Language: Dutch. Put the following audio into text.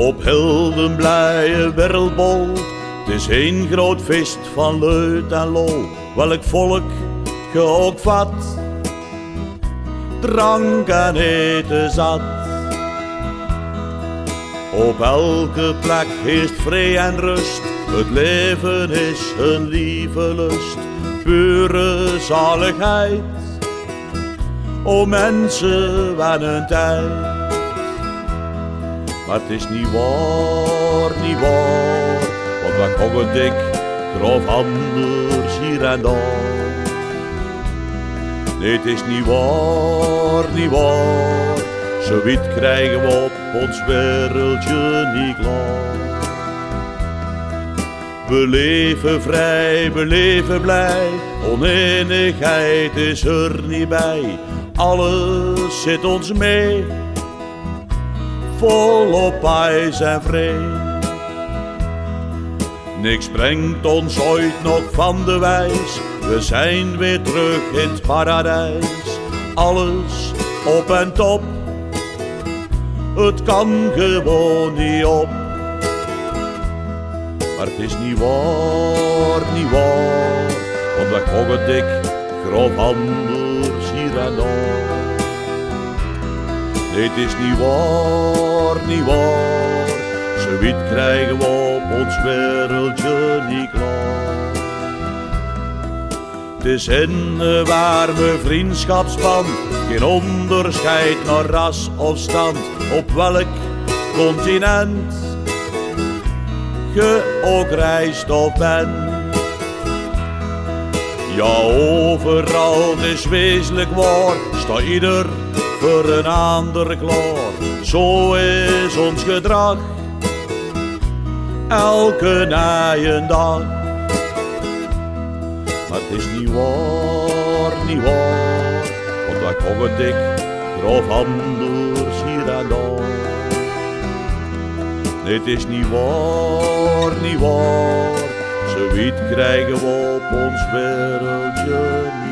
Op heel de blije wereldbol, het is een groot feest van luid en lol. Welk volk je ook vat, drank en eten zat. Op elke plek heerst vrede en rust, het leven is een lieve lust, pure zaligheid. O mensen, wat een tijd. Maar het is niet waar, want we kogen dik, grof anders hier en daar. Nee, het is niet waar, zoiets krijgen we op ons wereldje niet klaar. We leven vrij, we leven blij, oneenigheid is er niet bij. Alles zit ons mee, volop ijs en vrede. Niks brengt ons ooit nog van de wijs, we zijn weer terug in het paradijs. Alles op en top, het kan gewoon niet op. Maar het is niet waar, want we kogen dik, grof anders hier en daar. Nee, het is niet waar, zoiets krijgen we op ons wereldje niet klaar. Het is een warme vriendschapsband, geen onderscheid naar ras of stand, op welk continent je ook reist of bent. Ja, overal het is wezenlijk waar, staat ieder voor een ander klaar. Zo is ons gedrag, elke dag. Maar het is niet waar, want wij kogen dik, grof anders hier en daar. Nee, het is niet waar, zoiets krijgen we op ons wereldje.